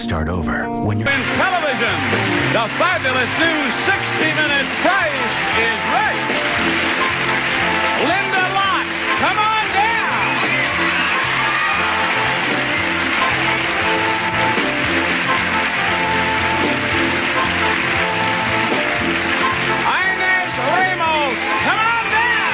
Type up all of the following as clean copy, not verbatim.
start over when you're... In television, the fabulous new 60-minute Price is Right. Linda Lotz, come on down. Inez Ramos, come on down.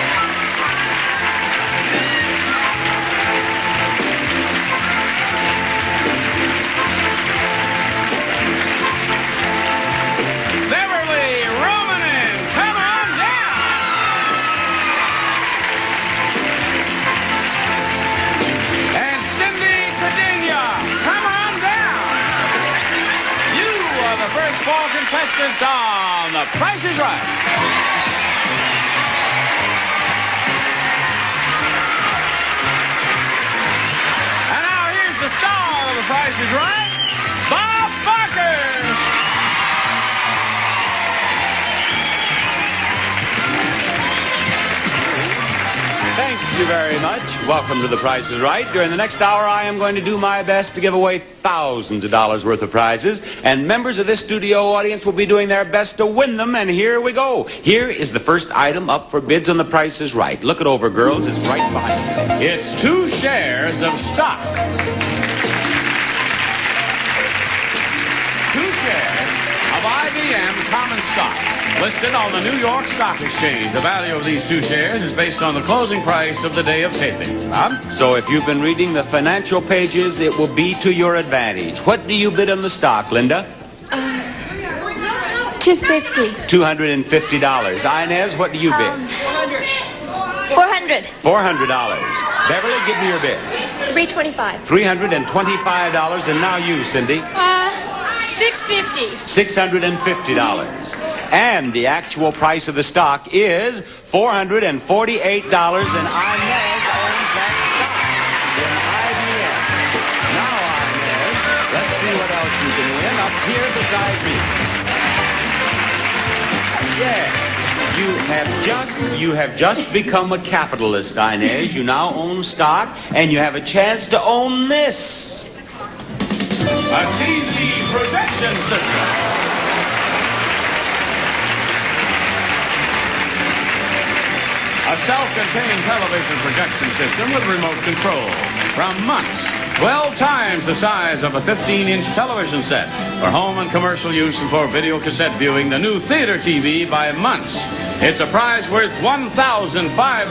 Beverly Romanen, come on down. And Cindy Cadena, come on down. You are the first 4 contestants on The Price is Right. And now here's the star of The Price is Right, Bob Barker. Thank you very much. Welcome to The Price is Right. During the next hour, I am going to do my best to give away thousands of dollars worth of prizes, and members of this studio audience will be doing their best to win them, and here we go. Here is the first item up for bids on The Price is Right. Look it over, girls. It's right behind you. It's 2 shares of stock. 2 shares of IBM common stock listed on the New York Stock Exchange. The value of these 2 shares is based on the closing price of the day of taping. Bob? So if you've been reading the financial pages, it will be to your advantage. What do you bid on the stock, Linda? $250. $250. Inez, what do you bid? $400. $400. Beverly, give me your bid. $325. $325. And now you, Cindy. $650. $650. And the actual price of the stock is $448. And Inez owns that stock in IBM. Now, Inez, let's see what else you can win up here beside me. Yes. You have just become a capitalist, Inez. You now own stock, and you have a chance to own this. A TV projection system. A self-contained television projection system with remote control. From Muntz, 12 times the size of a 15-inch television set. For home and commercial use and for video cassette viewing, the new Theater TV by Muntz. It's a prize worth $1,595.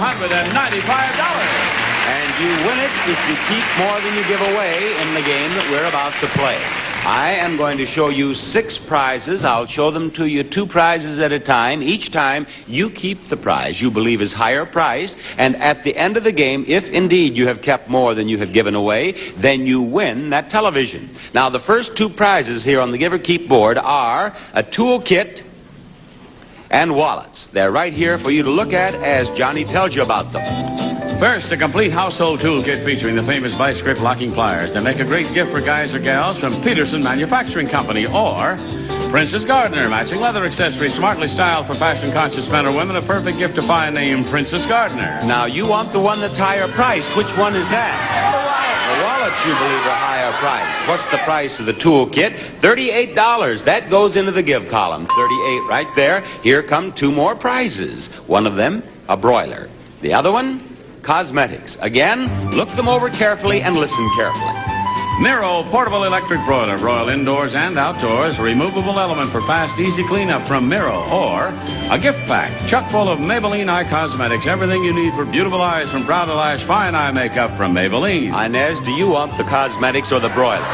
And you win it if you keep more than you give away in the game that we're about to play. I am going to show you 6 prizes. I'll show them to you 2 prizes at a time. Each time, you keep the prize you believe is higher priced. And at the end of the game, if indeed you have kept more than you have given away, then you win that television. Now, the first 2 prizes here on the Give or Keep board are a tool kit and wallets. They're right here for you to look at as Johnny tells you about them. First, a complete household toolkit featuring the famous vice grip locking pliers. They make a great gift for guys or gals from Peterson Manufacturing Company. Or Princess Gardner, matching leather accessories smartly styled for fashion-conscious men or women. A perfect gift to find named Princess Gardner. Now, you want the one that's higher priced. Which one is that? The wallets you believe are higher priced. What's the price of the toolkit? $38. That goes into the give column. 38 right there. Here come 2 more prizes. One of them, a broiler. The other one, cosmetics. Again, look them over carefully and listen carefully. Miro portable electric broiler. Broil indoors and outdoors. Removable element for fast, easy cleanup from Miro. Or a gift pack chock full of Maybelline Eye Cosmetics. Everything you need for beautiful eyes, from brow to lash, fine eye makeup from Maybelline. Inez, do you want the cosmetics or the broiler?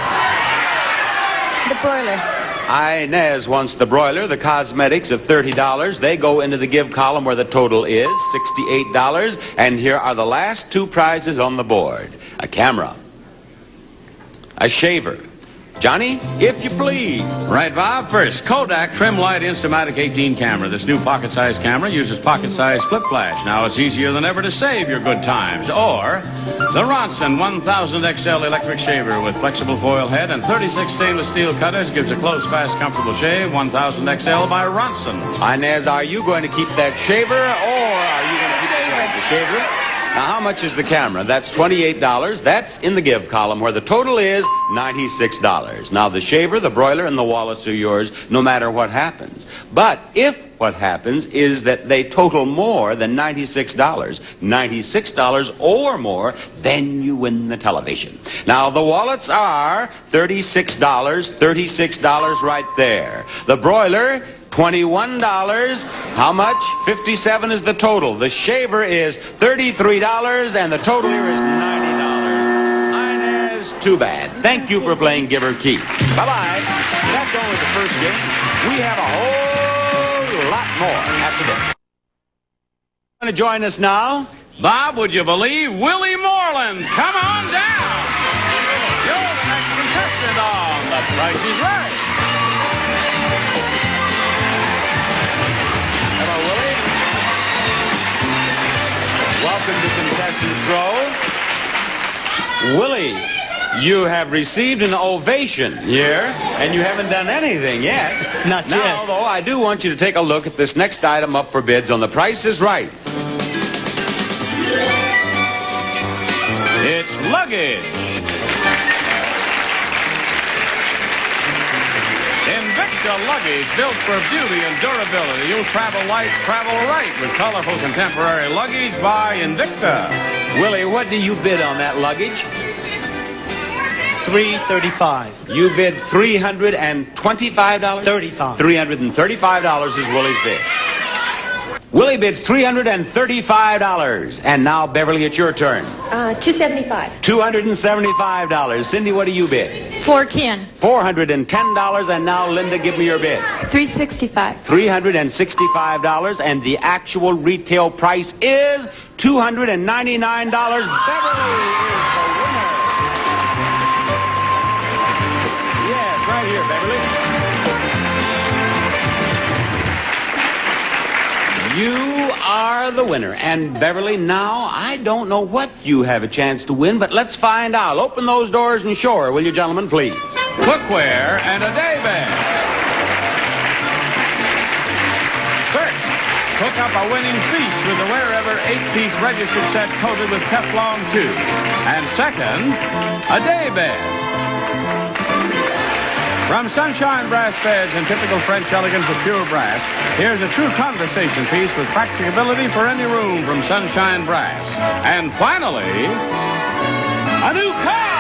The broiler. Inez wants the broiler, the cosmetics of $30. They go into the give column where the total is $68. And here are the last 2 prizes on the board. A camera. A shaver. Johnny, if you please. Right, Bob. First, Kodak Trim Light Instamatic 18 camera. This new pocket-sized camera uses pocket-sized flip flash. Now it's easier than ever to save your good times. Or the Ronson 1000 XL electric shaver with flexible foil head and 36 stainless steel cutters gives a close, fast, comfortable shave. 1000 XL by Ronson. Inez, are you going to keep that shaver or are you going to keep the shaver? Now, how much is the camera? That's $28. That's in the give column, where the total is $96. Now, the shaver, the broiler, and the Wallace are yours no matter what happens. But if what happens is that they total more than $96, $96 or more, then you win the television. Now, the wallets are $36, $36 right there. The broiler, $21. How much? $57 is the total. The shaver is $33, and the total here is $90. Inez, too bad. Thank you for playing Give or Keep. Bye-bye. That's all with the first game. We have a whole lot more after this. Want to join us now? Bob, would you believe Willie Moreland? Come on down. You're the next contestant on The Price is Right. Hello, Willie. Welcome to Contestants Row. Willie, you have received an ovation here, and you haven't done anything yet. Not yet. Now, though, I do want you to take a look at this next item up for bids on The Price is Right. It's luggage. Invicta luggage, built for beauty and durability. You'll travel light, travel right with colorful contemporary luggage by Invicta. Willie, what do you bid on that luggage? $335. You bid $325? 35. $335 is Willie's bid. Willie bids $335. And now, Beverly, it's your turn. $275. $275. Cindy, what do you bid? $410. $410. And now, Linda, give me your bid. $365. $365. And the actual retail price is $299. Beverly is the winner. Yes, right here, Beverly. You are the winner. And, Beverly, now, I don't know what you have a chance to win, but let's find out. Open those doors and show her, will you, gentlemen, please? Cookware and a daybed. First, cook up a winning feast with the Wherever 8-piece registered set coated with Teflon tube. And second, a daybed. From Sunshine Brass Beds and typical French elegance of pure brass, here's a true conversation piece with practicability for any room from Sunshine Brass. And finally, a new car!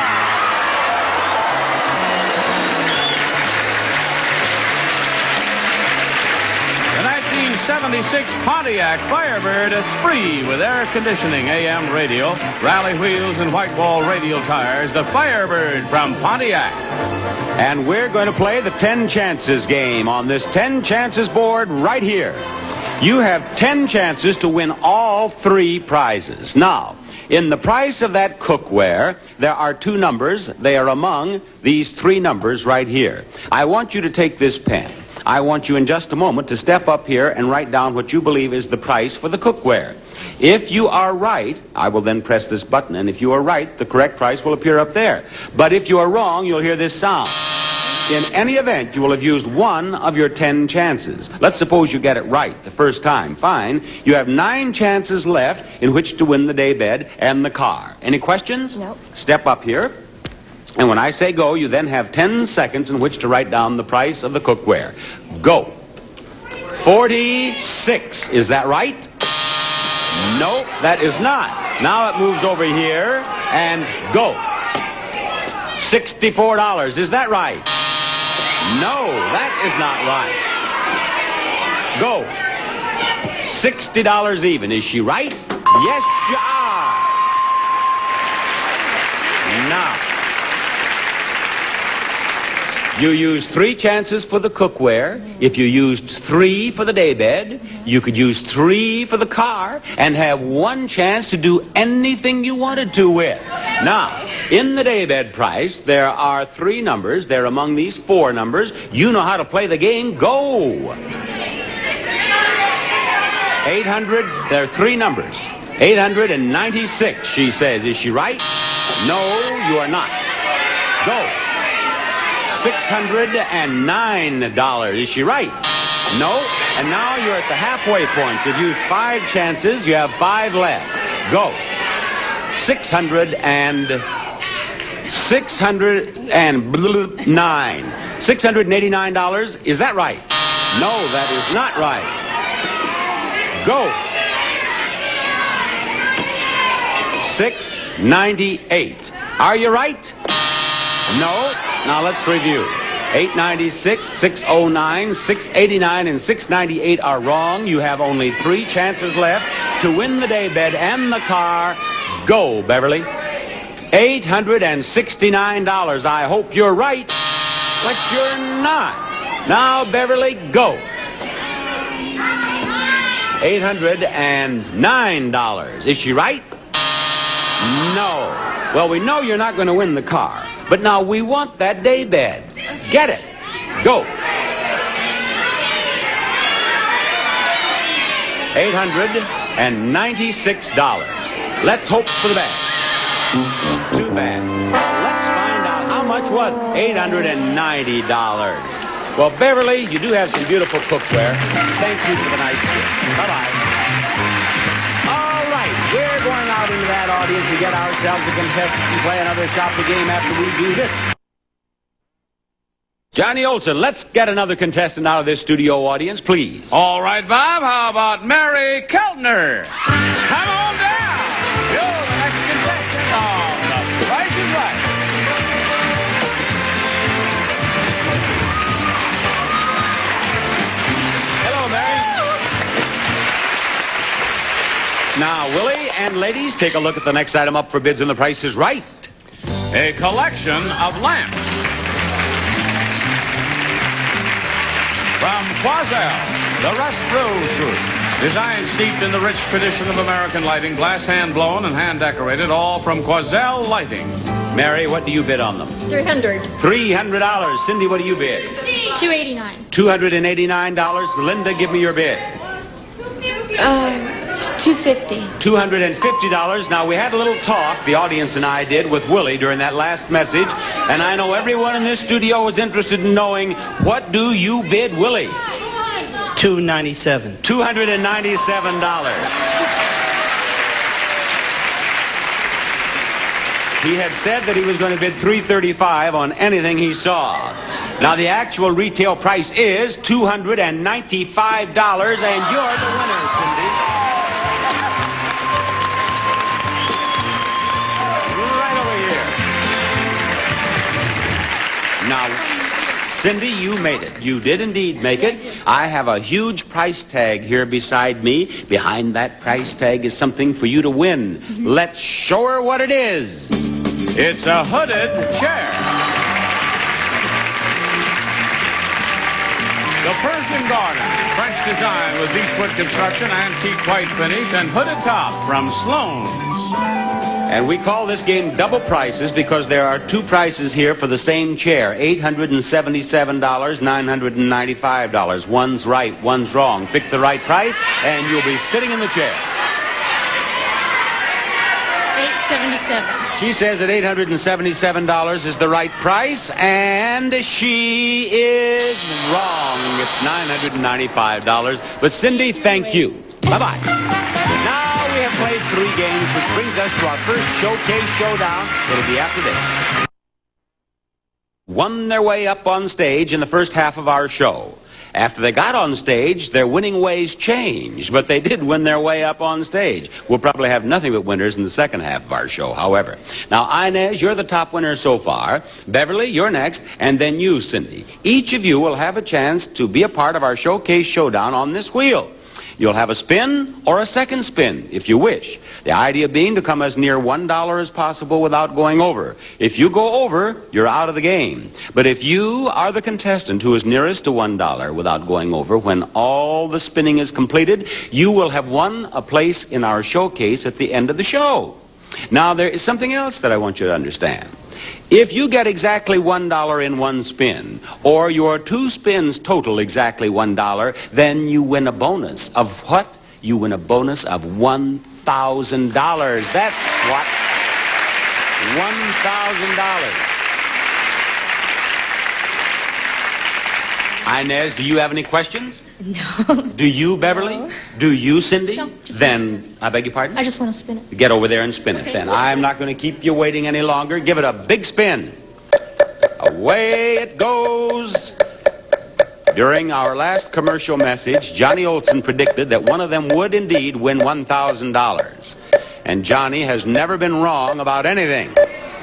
The 1976 Pontiac Firebird Esprit with air conditioning, AM radio, rally wheels, and white wall radial tires. The Firebird from Pontiac. And we're going to play the 10 chances game on this 10 chances board right here. You have 10 chances to win all 3 prizes. Now, in the price of that cookware, there are 2 numbers. They are among these 3 numbers right here. I want you to take this pen. I want you in just a moment to step up here and write down what you believe is the price for the cookware. If you are right, I will then press this button, and if you are right, the correct price will appear up there. But if you are wrong, you'll hear this sound. In any event, you will have used 1 of your 10 chances. Let's suppose you get it right the first time. Fine. You have 9 chances left in which to win the daybed and the car. Any questions? No. Step up here. And when I say go, you then have 10 seconds in which to write down the price of the cookware. Go. 46. Is that right? No, that is not. Now it moves over here and go. $64. Is that right? No, that is not right. Go. $60 even. Is she right? Yes, you are. Now, you used 3 chances for the cookware. If you used 3 for the daybed, you could use 3 for the car and have 1 chance to do anything you wanted to with. Now, in the daybed price, there are 3 numbers. They're among these 4 numbers. You know how to play the game. Go. 800, there are 3 numbers. 896, she says. Is she right? No, you are not. Go. $609. Is she right? No. And now you're at the halfway point. You've used 5 chances. You have 5 left. Go. $689. Is that right? No, that is not right. Go. $698. Are you right? No. Now let's review. 896, 609, 689, and 698 are wrong. You have only 3 chances left to win the daybed and the car. Go, Beverly. $869. I hope you're right, but you're not. Now, Beverly, go. $809. Is she right? No. Well, we know you're not going to win the car, but now we want that daybed. Get it. Go. $896. Let's hope for the best. Too bad. Let's find out how much was $890. Well, Beverly, you do have some beautiful cookware. Thank you for the nice gift. Bye-bye. All right, we're going out into that audience to get ourselves a contestant and play another shop the game after we do this. Johnny Olson, let's get another contestant out of this studio audience, please. All right, Bob, how about Mary Keltner? Come on down. You're the next contestant on The Price is Right. Hello, Mary. Now, Willie and ladies, take a look at the next item up for bids and The Price is Right. A collection of lamps. From Quoizel, the Rust-Rose Group. Designed steeped in the rich tradition of American lighting, glass hand-blown and hand-decorated, all from Quoizel Lighting. Mary, what do you bid on them? $300. $300. Cindy, what do you bid? $289. $289. Linda, give me your bid. $250. $250. Now, we had a little talk, the audience and I did, with Willie during that last message, and I know everyone in this studio is interested in knowing, what do you bid, Willie? $297. $297. He had said that he was going to bid $335 on anything he saw. Now, the actual retail price is $295, and you're the winner, Cindy. Right over here. Now, Cindy, you made it. You did indeed make it. I have a huge price tag here beside me. Behind that price tag is something for you to win. Let's show her what it is. It's a hooded chair. The Persian Garden, French design with beechwood construction, antique white finish, and hooded top from Sloan's. And we call this game double prices because there are 2 prices here for the same chair. $877, $995. One's right, one's wrong. Pick the right price, and you'll be sitting in the chair. $877. She says that $877 is the right price, and she is wrong. It's $995. But Cindy, thank you. Bye-bye. Now we have played 3 games, which brings us to our first showcase showdown. It'll be after this. Won their way up on stage in the first half of our show. After they got on stage, their winning ways changed, but they did win their way up on stage. We'll probably have nothing but winners in the second half of our show, however. Now, Inez, you're the top winner so far. Beverly, you're next, and then you, Cindy. Each of you will have a chance to be a part of our showcase showdown on this wheel. You'll have a spin or a second spin, if you wish. The idea being to come as near $1 as possible without going over. If you go over, you're out of the game. But if you are the contestant who is nearest to $1 without going over, when all the spinning is completed, you will have won a place in our showcase at the end of the show. Now, there is something else that I want you to understand. If you get exactly $1 in one spin, or your 2 spins total exactly $1, then you win a bonus of what? You win a bonus of $1,000. That's what? $1,000. Inez, do you have any questions? No. Do you, Beverly? No. Do you, Cindy? No, just Then, I beg your pardon? I just want to spin it. Get over there and spin it, Okay. then. I'm not going to keep you waiting any longer. Give it a big spin. Away it goes. During our last commercial message, Johnny Olson predicted that one of them would indeed win $1,000. And Johnny has never been wrong about anything.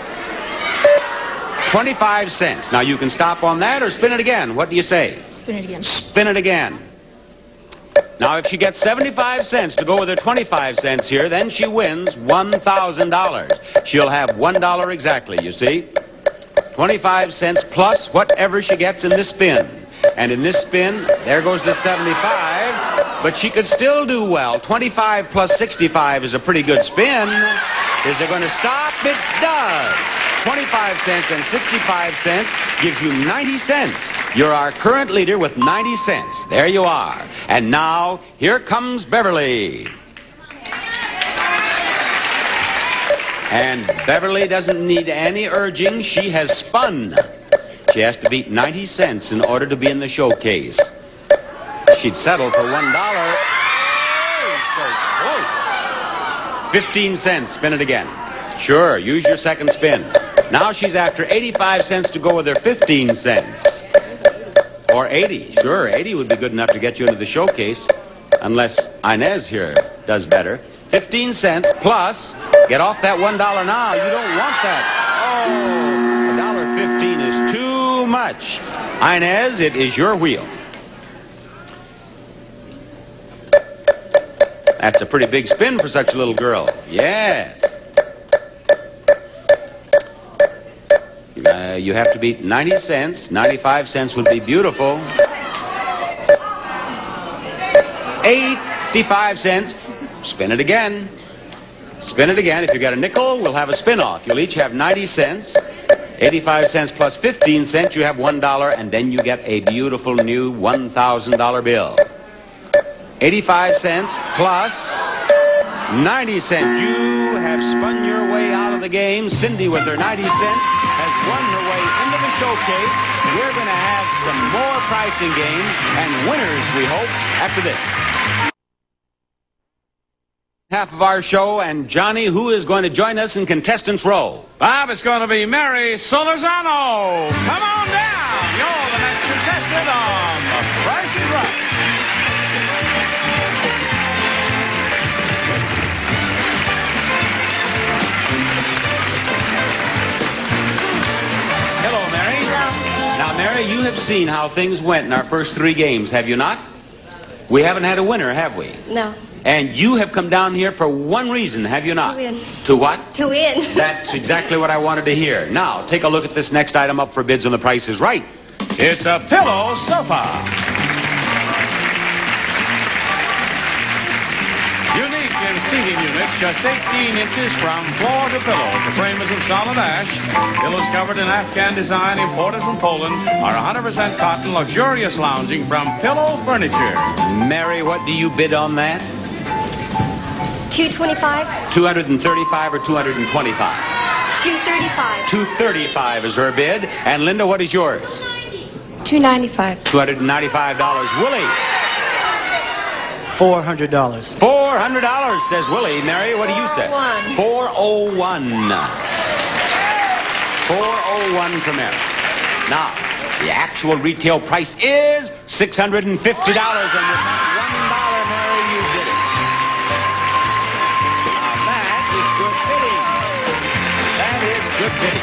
25 cents. Now, you can stop on that or spin it again. What do you say? Spin it again. Spin it again. Now, if she gets 75 cents to go with her 25 cents here, then she wins $1,000. She'll have $1 exactly, you see. 25 cents plus whatever she gets in this spin. And in this spin, there goes the 75. But she could still do well. 25 plus 65 is a pretty good spin. Is it going to stop? It does. 25 cents and 65 cents gives you 90 cents. You're our current leader with 90 cents. There you are. And now, here comes Beverly. And Beverly doesn't need any urging. She has spun. She has to beat 90 cents in order to be in the showcase. She'd settle for $1. Oh, so close. 15 cents. Spin it again. Sure, use your second spin. Now she's after 85 cents to go with her 15 cents. Or 80. Sure, 80 would be good enough to get you into the showcase. Unless Inez here does better. 15 cents plus, get off that $1 now. You don't want that. Oh, $1.15 is too much. Inez, it is your wheel. That's a pretty big spin for such a little girl. Yes. You have to beat 90 cents. 95 cents would be beautiful. 85 cents. Spin it again. Spin it again. If you got a nickel, we'll have a spin-off. You'll each have 90 cents. 85 cents plus 15 cents, you have $1, and then you get a beautiful new $1,000 bill. 85 cents plus 90 cents. You have spun your way out of the game. Cindy, with her 90 cents, has won her way into the showcase. We're going to have some more pricing games and winners, we hope, after this. Half of our show, and Johnny, who is going to join us in contestants' row? Bob, it's going to be Mary Solorzano. Come on down. You're the next contestant on The Price is Right. Hello, Mary. Hello. Now, Mary, you have seen how things went in our first 3 games, have you not? We haven't had a winner, have we? No. And you have come down here for one reason, have you not? To win. To what? To win. That's exactly what I wanted to hear. Now, take a look at this next item up for bids on The Price is Right. It's a pillow sofa. Unique in seating units, just 18 inches from floor to pillow. The frame is of solid ash. Pillows covered in Afghan design, imported from Poland, are 100% cotton, luxurious lounging from Pillow Furniture. Mary, what do you bid on that? 225. 235 or 225? 235. 235 is her bid. And Linda, what is yours? 295. $295. Willie? $400. $400, says Willie. Mary, what do you say? 401. 401 for Mary. Now, the actual retail price is $650. And with that $1, Mary, you did it. Now, that is good bidding. That is good bidding.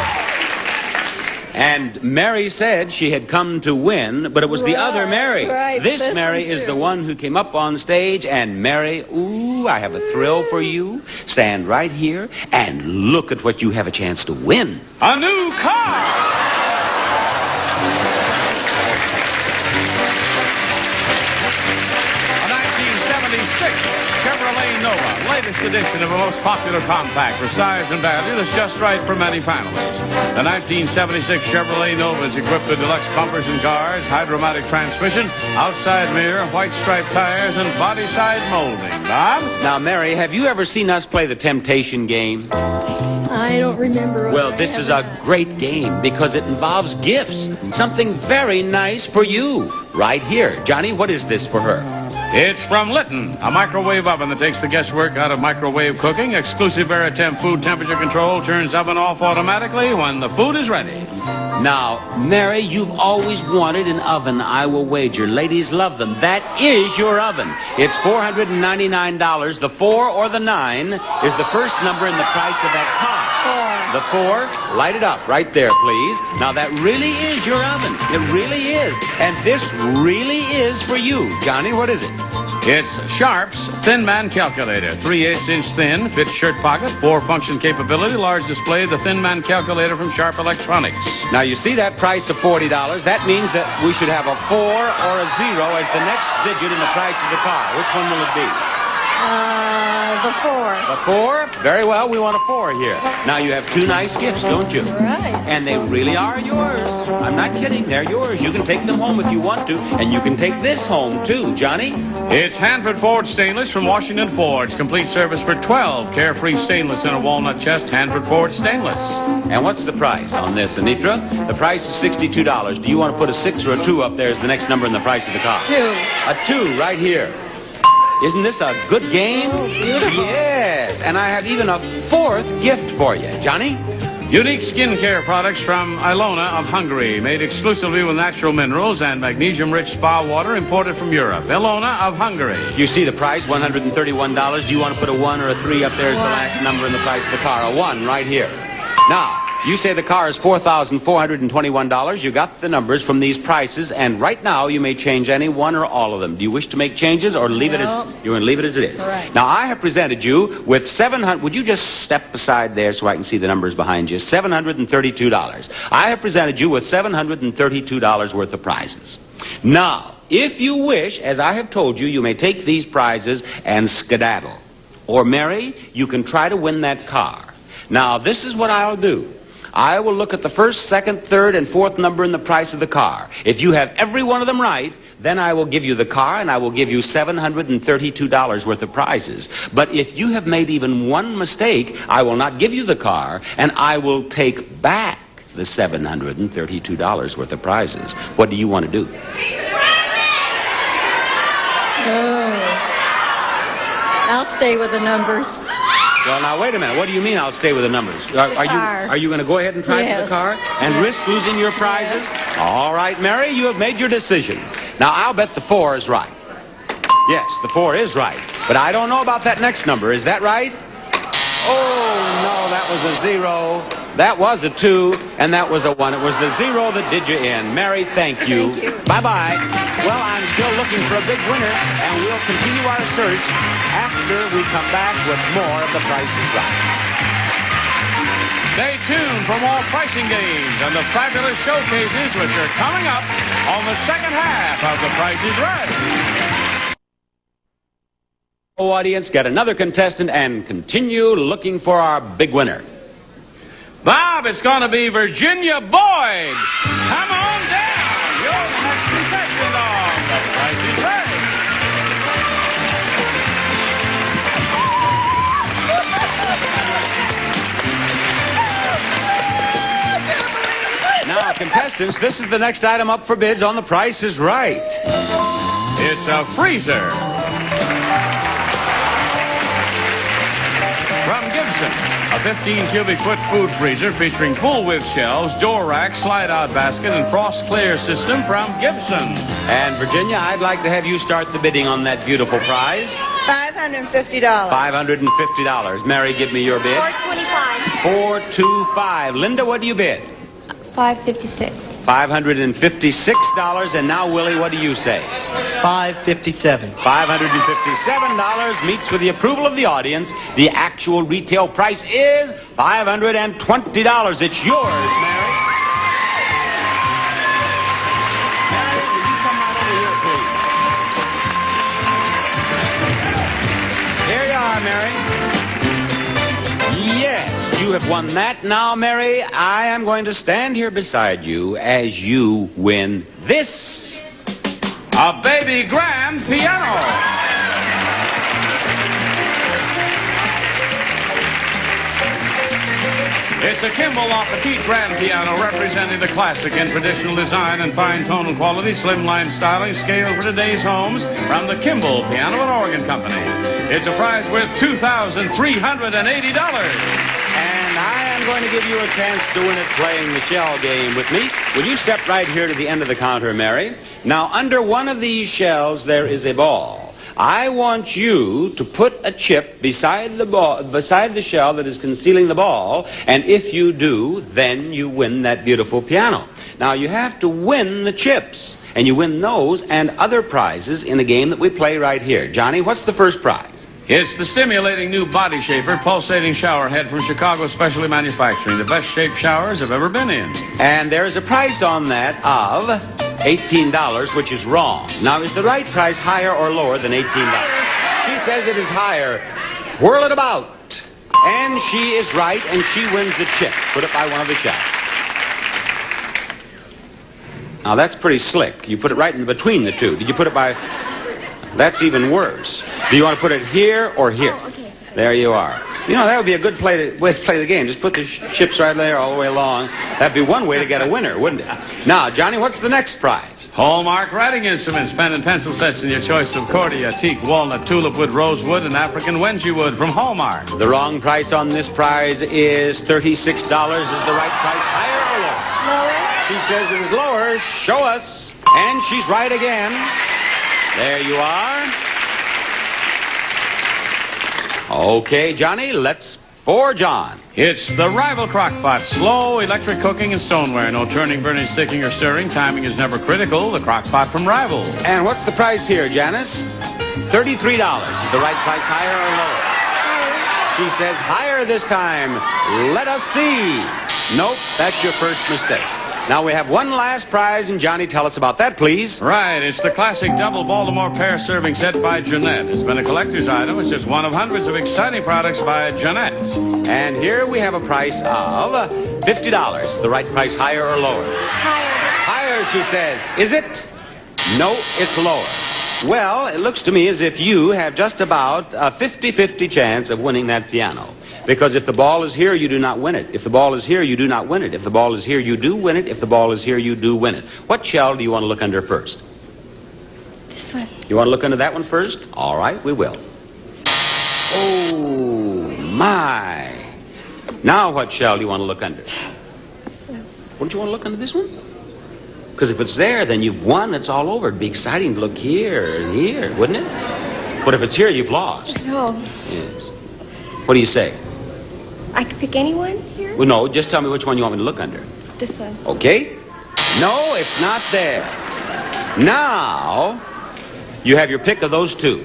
And Mary said she had come to win, but it was the other Mary. Right, This that's Mary is the one who came up on stage, and Mary, ooh, I have a thrill for you. Stand right here and look at what you have a chance to win. A new car. A 1976 Chevrolet Nova, latest edition of a most popular compact for size and value that's just right for many families. The 1976 Chevrolet Nova is equipped with deluxe bumpers and guards, hydromatic transmission, outside mirror, white striped tires, and body side molding. Bob? Now, Mary, have you ever seen us play the Temptation game? I don't remember. Well, this is a great game because it involves gifts. Something very nice for you. Right here. Johnny, what is this for her? It's from Litton, a microwave oven that takes the guesswork out of microwave cooking. Exclusive Veritemp food temperature control turns oven off automatically when the food is ready. Now, Mary, you've always wanted an oven, I will wager. Ladies love them. That is your oven. It's $499. The 4 or the 9 is the first number in the price of that car. 4. The 4, light it up right there, please. Now, that really is your oven. It really is. And this really is for you. Johnny, what is it? It's Sharp's Thin Man Calculator. 3/8 inch thin, fits shirt pocket, 4-function capability, large display, the Thin Man Calculator from Sharp Electronics. Now, you see that price of $40? That means that we should have a 4 or a 0 as the next digit in the price of the car. Which one will it be? The 4. The 4? Very well, we want a 4 here. Now, you have 2 nice gifts, don't you? Right. And they really are yours. I'm not kidding. They're yours. You can take them home if you want to. And you can take this home, too. Johnny? It's Hanford Ford Stainless from Washington Ford's complete service for 12. Carefree stainless in a walnut chest, Hanford Ford Stainless. And what's the price on this, Anitra? The price is $62. Do you want to put a 6 or a 2 up there as the next number in the price of the car? 2. A 2 right here. Isn't this a good game? Oh, beautiful. Yes. And I have even a 4th gift for you. Johnny? Unique skincare products from Ilona of Hungary, made exclusively with natural minerals and magnesium-rich spa water imported from Europe. Ilona of Hungary. You see the price, $131. Do you want to put a 1 or a 3 up there as the last number in the price of the car? A 1 right here. Now, you say the car is $4,421. You got the numbers from these prices, and right now you may change any one or all of them. Do you wish to make changes or leave it as you want to leave it as it is? Correct. Now, I have presented you with 700. Would you just step aside there so I can see the numbers behind you? $732. I have presented you with $732 worth of prizes. Now, if you wish, as I have told you, you may take these prizes and skedaddle. Or, Mary, you can try to win that car. Now, this is what I'll do. I will look at the 1st, 2nd, 3rd, and 4th number in the price of the car. If you have every one of them right, then I will give you the car, and I will give you $732 worth of prizes. But if you have made even one mistake, I will not give you the car, and I will take back the $732 worth of prizes. What do you want to do? I'll stay with the numbers. Well, now, wait a minute. What do you mean I'll stay with the numbers? Are you going to go ahead and try for the car and risk losing your prizes? All right, Mary, you have made your decision. Now, I'll bet the 4 is right. Yes, the 4 is right. But I don't know about that next number. Is that right? Oh, no, that was a 0. That was a 2, and that was a 1. It was the 0 that did you in. Mary, thank you. Thank you. Bye-bye. Well, I'm still looking for a big winner, and we'll continue our search after we come back with more of The Price is Right. Stay tuned for more pricing games and the fabulous showcases which are coming up on the second half of The Price is Right. Audience, get another contestant and continue looking for our big winner. Bob, it's going to be Virginia Boyd. Come on down. You're the next contestant on The Price is Right. Now, contestants, this is the next item up for bids on The Price is Right. It's a freezer from Gibson. A 15 cubic foot food freezer featuring full width shelves, door rack, slide out basket, and frost clear system from Gibson. And Virginia, I'd like to have you start the bidding on that beautiful prize. $550. $550. Mary, give me your bid. $425. $425. Linda, what do you bid? $556. $556. And now, Willie, what do you say? $557. $557 meets with the approval of the audience. The actual retail price is $520. It's yours, Mary. Mary, will you come right over here, please? Here you are, Mary. Yes, you have won that. Now, Mary, I am going to stand here beside you as you win this. A baby grand piano. It's a Kimball La Petite grand piano representing the classic in traditional design and fine tonal quality, slimline styling, scale for today's homes from the Kimball Piano and Organ Company. It's a prize worth $2,380. And I am going to give you a chance to win it playing the shell game with me. Will you step right here to the end of the counter, Mary? Now, under one of these shells, there is a ball. I want you to put a chip beside the shell that is concealing the ball, and if you do, then you win that beautiful piano. Now, you have to win the chips, and you win those and other prizes in a game that we play right here. Johnny, what's the first prize? It's the stimulating new Body Shaper pulsating shower head from Chicago Specialty Manufacturing. The best shaped showers have ever been in. And there is a price on that of $18, which is wrong. Now, is the right price higher or lower than $18? She says it is higher. Whirl it about. And she is right, and she wins the chip. Put it by one of the shelves. Now, that's pretty slick. You put it right in between the two. Did you put it by... That's even worse. Do you want to put it here or here? Oh, okay. There you are. You know, that would be a good way to play the game. Just put the chips right there all the way along. That'd be one way to get a winner, wouldn't it? Now, Johnny, what's the next prize? Hallmark writing instruments, pen and pencil sets in your choice of cordia, teak, walnut, tulip wood, rosewood, and African Wengie wood from Hallmark. The wrong price on this prize is $36. Is the right price higher or lower? Lower. She says it is lower. Show us. And she's right again. There you are. Okay, Johnny, let's for John. It's the Rival Crock-Pot. Slow electric cooking and stoneware. No turning, burning, sticking, or stirring. Timing is never critical. The Crock-Pot from Rival. And what's the price here, Janice? $33. Is the right price higher or lower? She says higher this time. Let us see. Nope, that's your first mistake. Now we have one last prize, and Johnny, tell us about that, please. Right, it's the classic double Baltimore pear serving set by Jeanette. It's been a collector's item. It's just one of hundreds of exciting products by Jeanette. And here we have a price of $50. The right price higher or lower? Higher. Higher, she says. Is it? No, it's lower. Well, it looks to me as if you have just about a 50-50 chance of winning that piano. Because if the ball is here, you do not win it. If the ball is here, you do not win it. If the ball is here, you do win it. If the ball is here, you do win it. What shell do you want to look under first? This one. You want to look under that one first? All right, we will. Oh, my. Now what shell do you want to look under? Wouldn't you want to look under this one? Because if it's there, then you've won. It's all over. It'd be exciting to look here and here, wouldn't it? But if it's here, you've lost. No. Yes. What do you say? I could pick anyone here? Well, no, just tell me which one you want me to look under. This one. Okay? No, it's not there. Now, you have your pick of those two.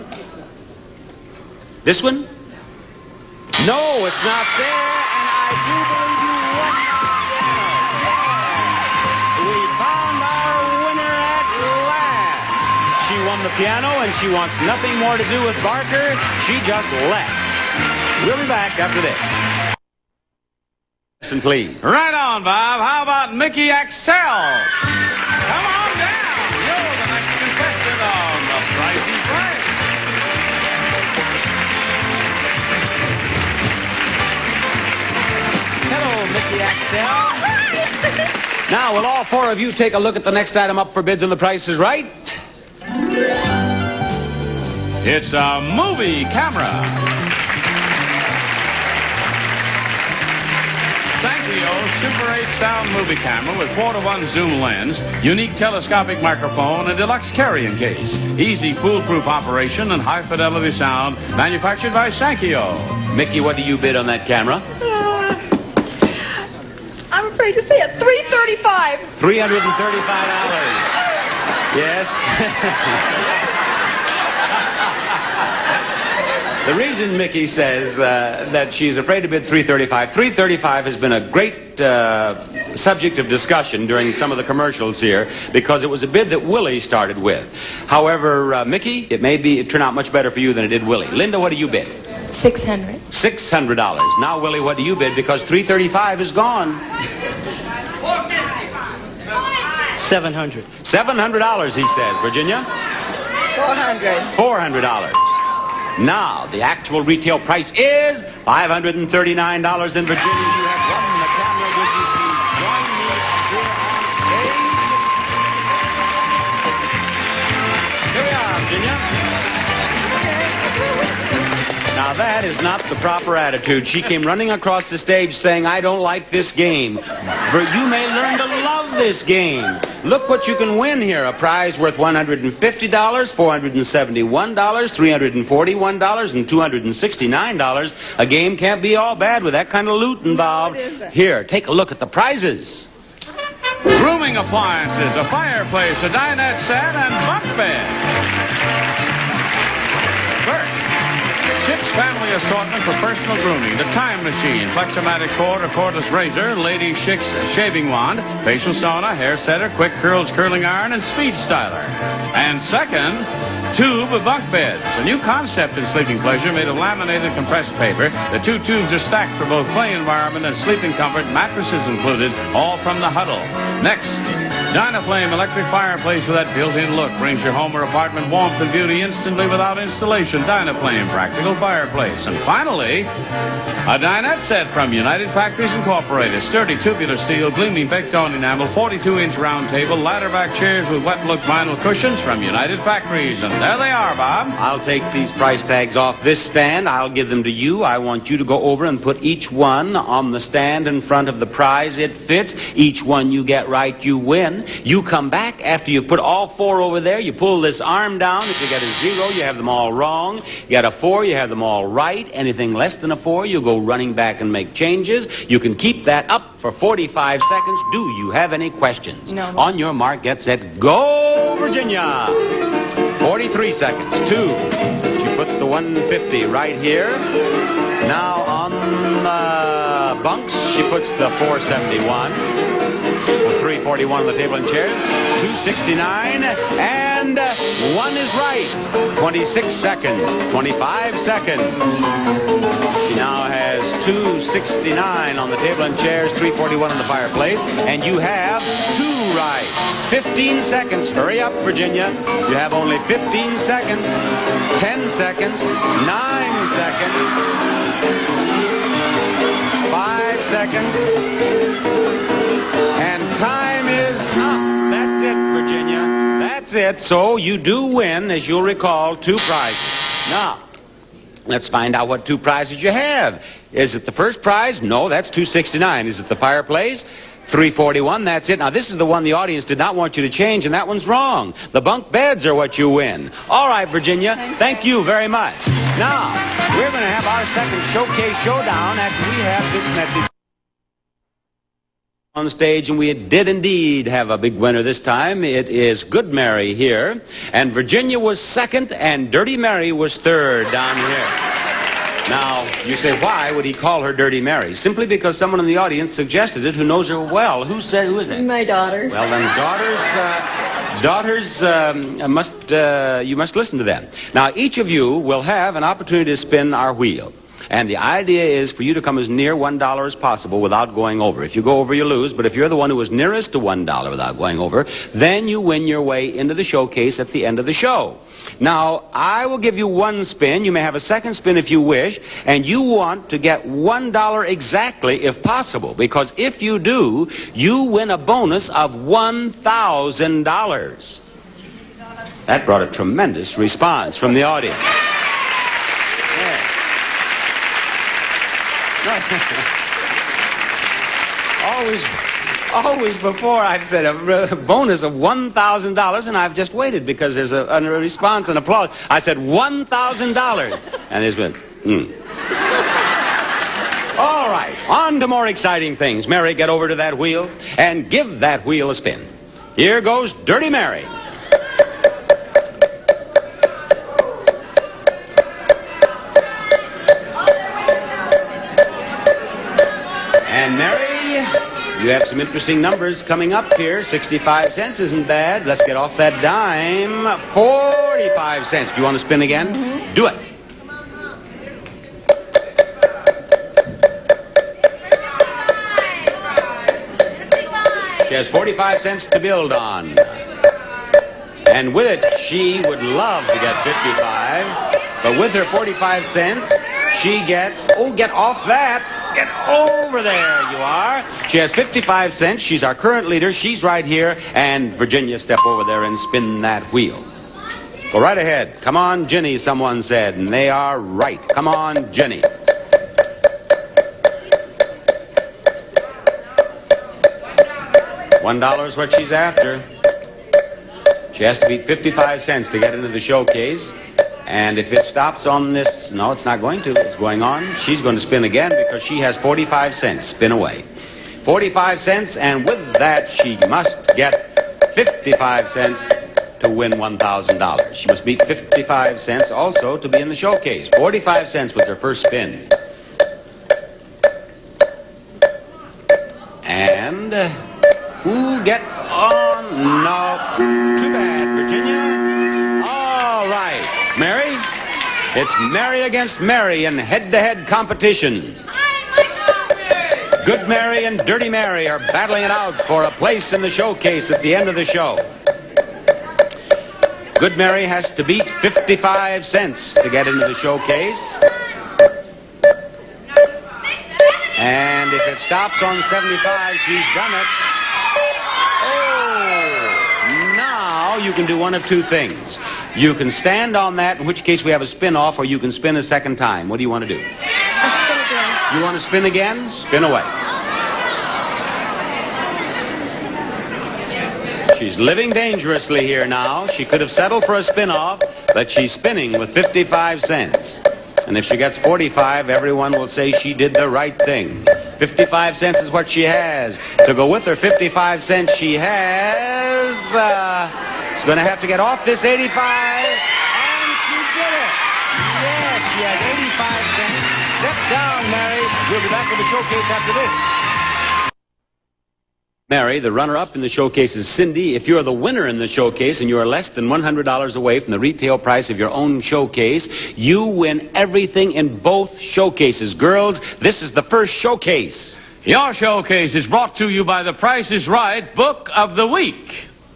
This one? No, it's not there, and I do believe you won the piano. We found our winner at last. She won the piano, and she wants nothing more to do with Barker. She just left. We'll be back after this. Listen, please. Right on, Bob. How about Mickey Axtell? Come on down. You're the next contestant on The Price is Right. Hello, Mickey Axtell. Now, will all four of you take a look at the next item up for bids on The Price is Right? It's a movie camera. Sankyo Super 8 sound movie camera with 4:1 zoom lens, unique telescopic microphone, and deluxe carrying case. Easy foolproof operation and high fidelity sound, manufactured by Sankyo. Mickey, what do you bid on that camera? I'm afraid to say it. $335. $335. Yes. The reason Mickey says that she's afraid to bid $335 has been a great subject of discussion during some of the commercials here because it was a bid that Willie started with. However, Mickey, it may turn out much better for you than it did Willie. Linda, what do you bid? $600. $600. Now, Willie, what do you bid? Because $335 is gone. $700. $700, he says. Virginia? $400. Now, the actual retail price is $539 in Virginia. You have that is not the proper attitude. She came running across the stage saying, I don't like this game. But you may learn to love this game. Look what you can win here. A prize worth $150, $471, $341, and $269. A game can't be all bad with that kind of loot involved. Here, take a look at the prizes. Grooming appliances, a fireplace, a dinette set, and bunk bed. First, Schick's family assortment for personal grooming. The Time Machine, Flexomatic cord or cordless razor, Lady Schick's shaving wand, facial sauna, hair setter, quick curls curling iron, and speed styler. And second, tube of bunk beds. A new concept in sleeping pleasure made of laminated compressed paper. The two tubes are stacked for both play environment and sleeping comfort, mattresses included, all from the Huddle. Next, Dynaflame electric fireplace with that built-in look brings your home or apartment warmth and beauty instantly without installation. Dynaflame practical fireplace. And finally, a dinette set from United Factories Incorporated. Sturdy tubular steel, gleaming baked-on enamel, 42-inch round table, ladder-back chairs with wet-look vinyl cushions from United Factories. And there they are, Bob. I'll take these price tags off this stand. I'll give them to you. I want you to go over and put each one on the stand in front of the prize it fits. Each one you get right, you win. You come back after you put all four over there. You pull this arm down. If you get a 0, you have them all wrong. You get a 4, you have them all right. Anything less than a 4, you go running back and make changes. You can keep that up for 45 seconds. Do you have any questions? No. On your mark, get set, go, Virginia! 43 seconds. 2. She put the 150 right here. Now on the bunks, she puts the 471. 341 on the table and chair. 269. And 1 is right. 26 seconds. 25 seconds. She now has 269 on the table and chairs, 341 on the fireplace. And you have 2 right. 15 seconds. Hurry up, Virginia. You have only 15 seconds. 10 seconds. 9 seconds. 5 seconds. And time is up. That's it, Virginia. That's it. So you do win, as you'll recall, 2 prizes. Now, let's find out what 2 prizes you have. Is it the first prize? No, that's 269. Is it the fireplace? 341, that's it. Now, this is the one the audience did not want you to change, and that one's wrong. The bunk beds are what you win. All right, Virginia, thank you very much. Now, we're going to have our second showcase showdown after we have this message on stage, and we did indeed have a big winner this time. It is Good Mary here, and Virginia was second, and Dirty Mary was third down here. Now, you say, why would he call her Dirty Mary? Simply because someone in the audience suggested it who knows her well. Who is that? My daughter. Well, then, you must listen to them. Now, each of you will have an opportunity to spin our wheel. And the idea is for you to come as near $1 as possible without going over. If you go over, you lose. But if you're the one who is nearest to $1 without going over, then you win your way into the showcase at the end of the show. Now, I will give you 1 spin. You may have a second spin if you wish. And you want to get $1 exactly if possible. Because if you do, you win a bonus of $1,000. That brought a tremendous response from the audience. Always before I've said a bonus of $1,000, and I've just waited because there's a response and applause. I said $1,000, and there's been, All right, on to more exciting things. Mary, get over to that wheel and give that wheel a spin. Here goes Dirty Mary. And Mary, you have some interesting numbers coming up here. 65 cents isn't bad. Let's get off that dime. 45 cents. Do you want to spin again? Mm-hmm. Do it. She has 45 cents to build on. And with it, she would love to get 55. But with her 45 cents, she gets, get off that. Get over there, you are. She has 55 cents. She's our current leader. She's right here. And Virginia, step over there and spin that wheel. Go right ahead. Come on, Ginny, someone said, and they are right. Come on, Ginny. $1 is what she's after. She has to beat 55 cents to get into the showcase. And if it stops on this, no, it's not going to. It's going on. She's going to spin again because she has 45 cents. Spin away. 45 cents, and with that, she must get 55 cents to win $1,000. She must beat 55 cents also to be in the showcase. 45 cents was her first spin. And who get on? No. Too bad, Virginia. All right. Mary? It's Mary against Mary in head-to-head competition. Good Mary and Dirty Mary are battling it out for a place in the showcase at the end of the show. Good Mary has to beat 55 cents to get into the showcase. And if it stops on 75, she's done it. Oh, now you can do one of two things. You can stand on that, in which case we have a spin-off, or you can spin a second time. What do you want to do? I'll spin again. You want to spin again? Spin away. She's living dangerously here now. She could have settled for a spin-off, but she's spinning with 55 cents. And if she gets 45, everyone will say she did the right thing. 55 cents is what she has. To go with her 55 cents she has, she's going to have to get off this 85, and she did it. Yes, she has 85 cents. Step down, Mary. We'll be back with the showcase after this. Mary, the runner-up in the showcase is Cindy. If you're the winner in the showcase and you are less than $100 away from the retail price of your own showcase, you win everything in both showcases. Girls, this is the first showcase. Your showcase is brought to you by The Price is Right Book of the Week.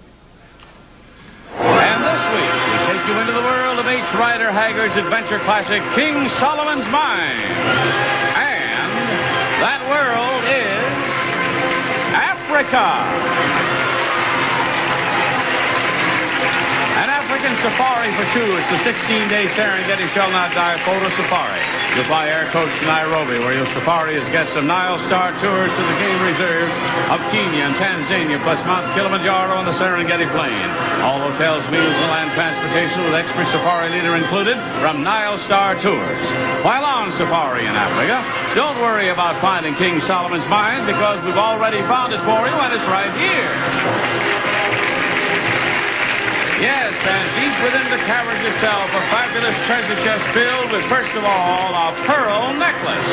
And this week, we take you into the world of H. Rider Haggard's adventure classic, King Solomon's Mine. And that world is Africa. An African safari for two. It's the 16-day Serengeti Shall Not Die photo safari. You'll fly air coach to Nairobi, where you'll safari as guests of Nile Star tours to the game reserves of Kenya and Tanzania, plus Mount Kilimanjaro and the Serengeti Plain. All hotels, meals, and land transportation with expert safari leader included from Nile Star Tours. While on safari in Africa, don't worry about finding King Solomon's Mine, because we've already found it for you, and it's right here. Yes, and deep within the carriage itself, a fabulous treasure chest filled with, first of all, a pearl necklace.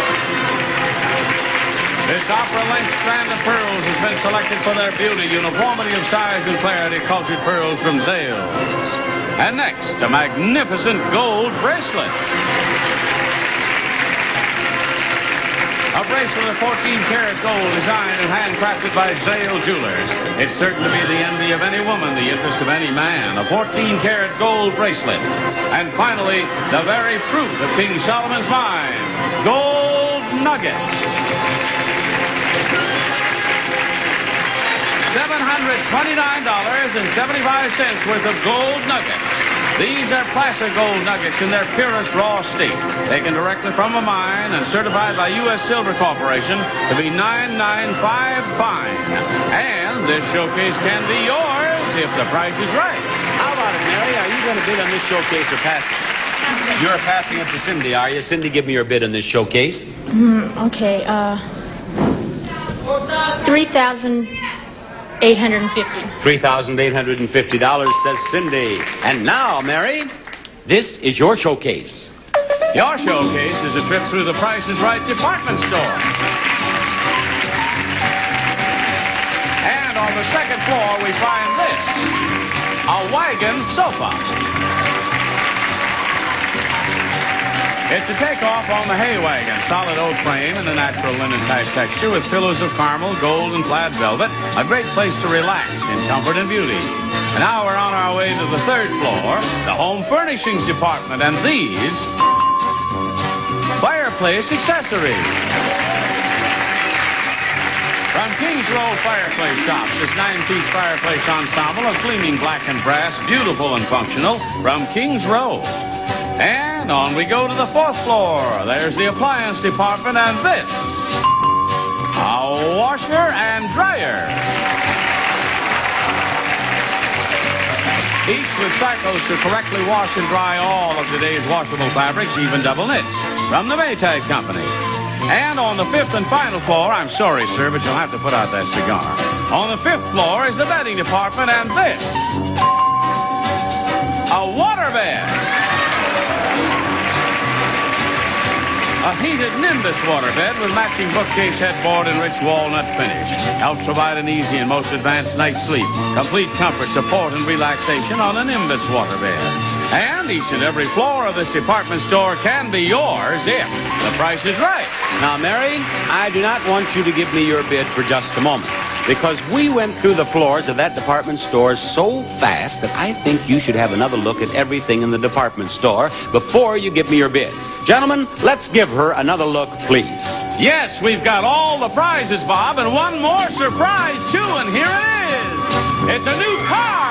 This opera-length strand of pearls has been selected for their beauty, uniformity of size, and clarity, cultured pearls from Zales. And next, a magnificent gold bracelet. A bracelet of 14-karat gold designed and handcrafted by Zale Jewelers. It's certain to be the envy of any woman, the interest of any man. A 14-karat gold bracelet. And finally, the very fruit of King Solomon's mines, gold nuggets. $729.75 worth of gold nuggets. These are placer gold nuggets in their purest raw state, taken directly from a mine and certified by U.S. Silver Corporation to be 995 fine. And this showcase can be yours if the price is right. How about it, Mary? Are you going to bid on this showcase or pass it? You're passing it to Cindy, are you? Cindy, give me your bid on this showcase. Okay, $3,850. $3,850, says Cindy. And now, Mary, this is your showcase. Your showcase is a trip through the Price is Right department store. And on the second floor, we find this, a wagon sofa. It's a takeoff on the hay wagon, solid oak frame and a natural linen type texture with pillows of caramel, gold, and plaid velvet. A great place to relax in comfort and beauty. And now we're on our way to the third floor, the home furnishings department, and these fireplace accessories. From Kings Row Fireplace Shops, this 9-piece fireplace ensemble of gleaming black and brass, beautiful and functional, from Kings Row. And on we go to the 4th floor. There's the appliance department, and this, a washer and dryer. Each with cycles to correctly wash and dry all of today's washable fabrics, even double knits, from the Maytag Company. And on the 5th and final floor, I'm sorry, sir, but you'll have to put out that cigar. On the 5th floor is the bedding department, and this, a waterbed. A heated Nimbus waterbed with matching bookcase headboard and rich walnut finish helps provide an easy and most advanced night's sleep. Complete comfort, support, and relaxation on a Nimbus waterbed. And each and every floor of this department store can be yours if the price is right. Now, Mary, I do not want you to give me your bid for just a moment, because we went through the floors of that department store so fast that I think you should have another look at everything in the department store before you give me your bid. Gentlemen, let's give her another look, please. Yes, we've got all the prizes, Bob, and one more surprise, too, and here it is. It's a new car.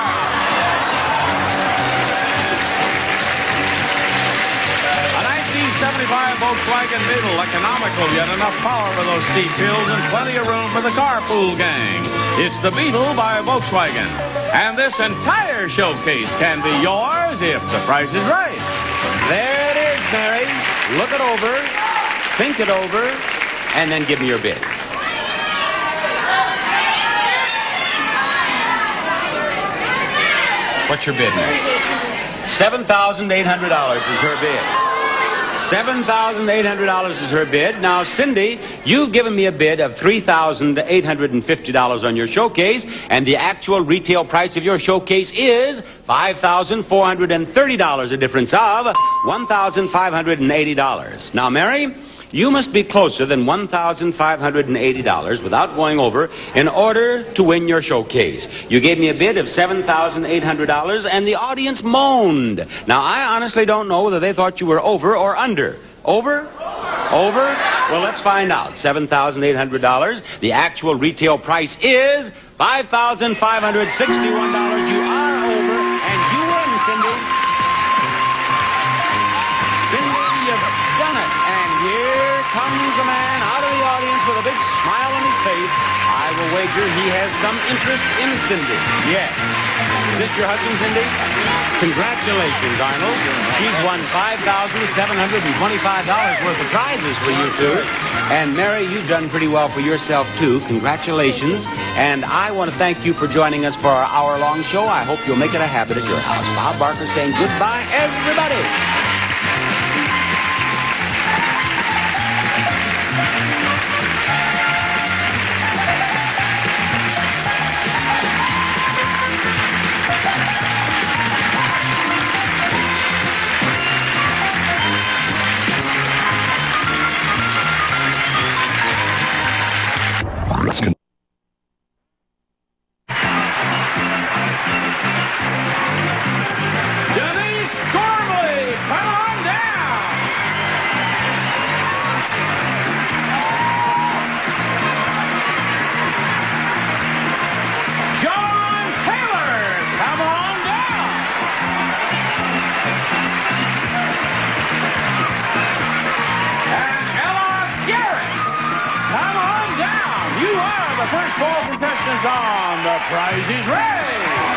A 1975 Volkswagen Beetle, economical, yet enough power for those steep hills and plenty of room for the carpool gang. It's the Beetle by Volkswagen. And this entire showcase can be yours if the price is right. There it is, Mary. Look it over, think it over, and then give me your bid. What's your bid, Mary? $7,800 is her bid. $7,800 is her bid. Now, Cindy, you've given me a bid of $3,850 on your showcase, and the actual retail price of your showcase is $5,430, a difference of $1,580. Now, Mary, you must be closer than $1,580 without going over in order to win your showcase. You gave me a bid of $7,800, and the audience moaned. Now, I honestly don't know whether they thought you were over or under. Over? Over? Well, let's find out. $7,800. The actual retail price is $5,561. You are over, and you win, Cindy. Cindy, you've done it. And here comes a man out of the audience with a big smile on his face. I will wager he has some interest in Cindy. Yes. Is this your husband, Cindy? Congratulations, Arnold. She's won $5,725 worth of prizes for you two. And Mary, you've done pretty well for yourself, too. Congratulations. And I want to thank you for joining us for our hour-long show. I hope you'll make it a habit at your house. Bob Barker saying goodbye, everybody. Denise Gormley, come on down. John Taylor, come on down. And Ella Garrett, come on down. You are the first 4 contestants on The Price is Right.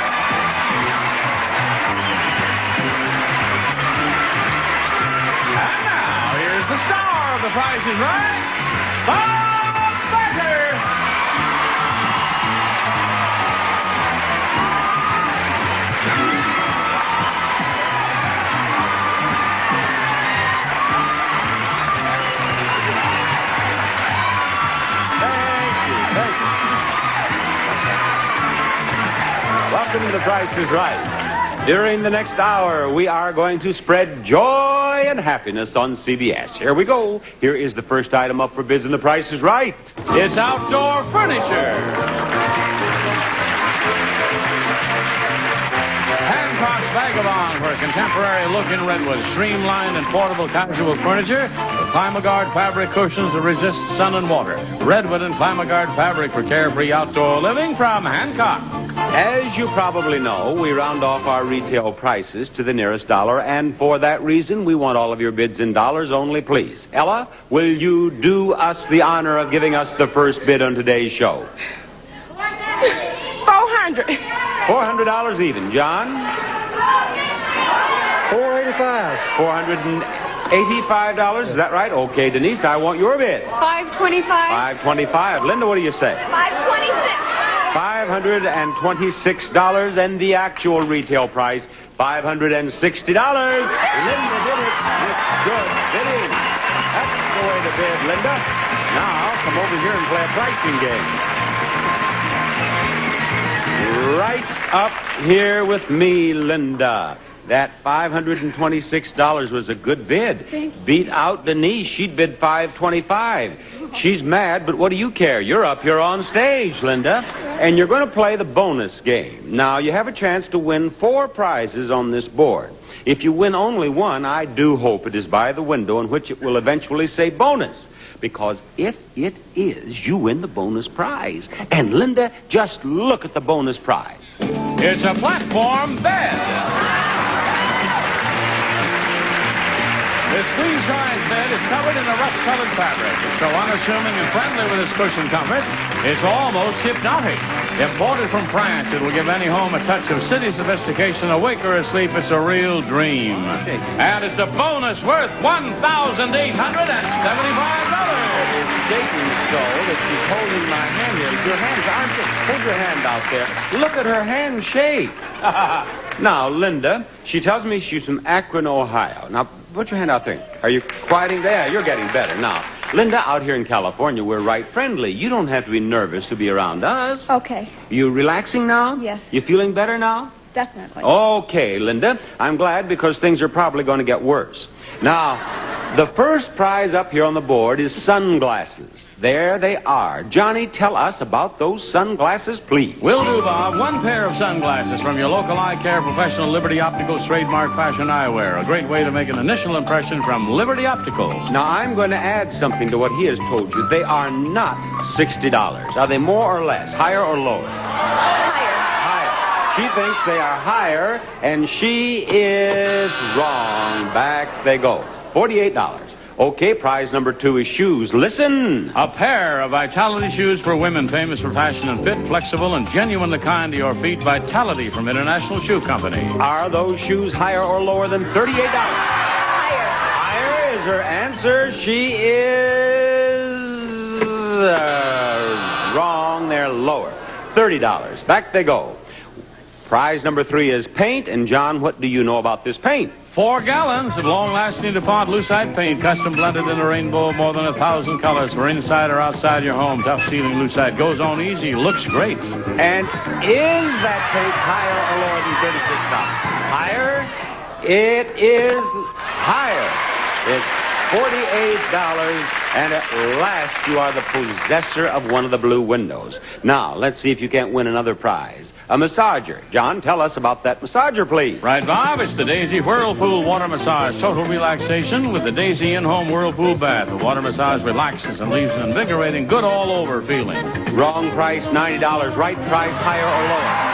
And now, here's the star of The Price is Right, Bob Barker. Thank you. Welcome to The Price is Right. During the next hour, we are going to spread joy and happiness on CBS. Here we go. Here is the first item up for bids, and The Price is Right. It's outdoor furniture. Hancock's Vagabond for a contemporary look in redwood, streamlined and portable casual furniture. Climagard fabric cushions that resist sun and water. Redwood and Climagard fabric for carefree outdoor living from Hancock. As you probably know, we round off our retail prices to the nearest dollar, and for that reason, we want all of your bids in dollars only, please. Ella, will you do us the honor of giving us the first bid on today's show? $400. $400 even. John? $485. $485. Is that right? Okay, Denise, I want your bid. $525. $525. Linda, what do you say? $526. $526, and the actual retail price, $560. Linda did it. It's good bidding. That's the way to bid, Linda. Now, come over here and play a pricing game. Right up here with me, Linda. That $526 was a good bid. Beat out Denise. She'd bid $525. She's mad, but what do you care? You're up here on stage, Linda, and you're going to play the bonus game. Now, you have a chance to win 4 prizes on this board. If you win only one, I do hope it is by the window in which it will eventually say bonus. Because if it is, you win the bonus prize. And, Linda, just look at the bonus prize. It's a platform bed. This queen-size bed is covered in a rust-colored fabric. It's so unassuming and friendly with its cushion comfort, it's almost hypnotic. Imported from France, it will give any home a touch of city sophistication. Awake or asleep, it's a real dream. And it's a bonus worth $1,875. It's shaking so that she's holding my hand here. Your hands aren't it? Hold your hand out there. Look at her hand shake. Now, Linda, she tells me she's from Akron, Ohio. Now, put your hand out there. Are you quieting there? You're getting better. Now, Linda, out here in California, we're right friendly. You don't have to be nervous to be around us. Okay. You relaxing now? Yes. You feeling better now? Definitely. Okay, Linda. I'm glad because things are probably going to get worse. Now, the first prize up here on the board is sunglasses. There they are. Johnny, tell us about those sunglasses, please. Will do, Bob. 1 pair of sunglasses from your local eye care professional, Liberty Optical's trademark fashion eyewear. A great way to make an initial impression from Liberty Optical. Now, I'm going to add something to what he has told you. They are not $60. Are they more or less? Higher or lower? Higher. She thinks they are higher, and she is wrong. Back they go. $48. Okay, prize number 2 is shoes. Listen. A pair of Vitality shoes for women, famous for fashion and fit, flexible, and genuinely kind to your feet. Vitality from International Shoe Company. Are those shoes higher or lower than $38? Higher. Higher is her answer. She is wrong. They're lower. $30. Back they go. Prize number 3 is paint. And, John, what do you know about this paint? 4 gallons of long-lasting DuPont Lucite paint, custom blended in a rainbow of more than 1,000 colors for inside or outside your home. Tough sealing Lucite goes on easy, looks great. And is that paint higher or lower than $36? Higher? It is higher. It's $48, and at last you are the possessor of one of the blue windows. Now, let's see if you can't win another prize. A massager. John, tell us about that massager, please. Right, Bob? It's the Daisy Whirlpool Water Massage. Total relaxation with the Daisy in-home Whirlpool bath. The water massage relaxes and leaves an invigorating, good all-over feeling. Wrong price, $90. Right price, higher or lower?